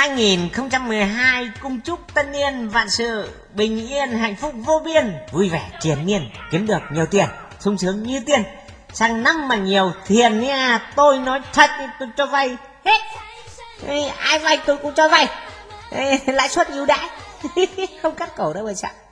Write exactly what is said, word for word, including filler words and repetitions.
hai nghìn không trăm mười hai cung chúc tân niên vạn sự bình yên hạnh phúc vô biên, vui vẻ triền miên, kiếm được nhiều tiền, sung sướng như tiên. Sang năm mà nhiều tiền nha, tôi nói thật, tôi cho vay hết. Ê, ai vay tôi cũng cho vay. Ê, lãi suất ưu đãi. Không cắt cổ đâu mà sợ.